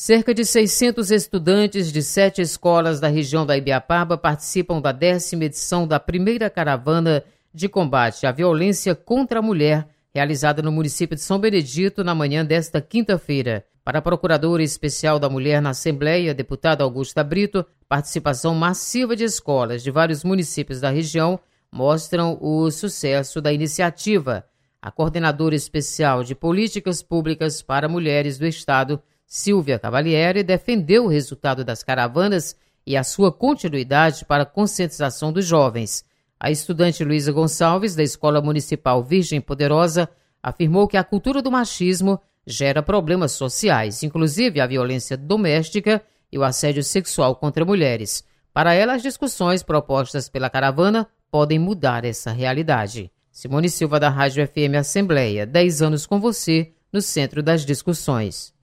Cerca de 600 estudantes de 7 escolas da região da Ibiapaba participam da 10ª edição da primeira caravana de combate à violência contra a mulher, realizada no município de São Benedito na manhã desta quinta-feira. Para a Procuradora Especial da Mulher na Assembleia, deputada Augusta Brito, participação massiva de escolas de vários municípios da região mostram o sucesso da iniciativa. A Coordenadora Especial de Políticas Públicas para Mulheres do Estado, Silvia Cavalieri, defendeu o resultado das caravanas e a sua continuidade para a conscientização dos jovens. A estudante Luísa Gonçalves, da Escola Municipal Virgem Poderosa, afirmou que a cultura do machismo gera problemas sociais, inclusive a violência doméstica e o assédio sexual contra mulheres. Para ela, as discussões propostas pela caravana podem mudar essa realidade. Simone Silva, da Rádio FM Assembleia, 10 anos com você, no centro das discussões.